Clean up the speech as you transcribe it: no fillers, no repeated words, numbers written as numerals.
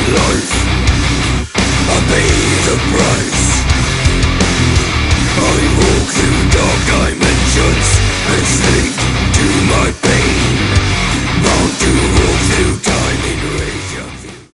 life. I pay the price. I walk through dark night.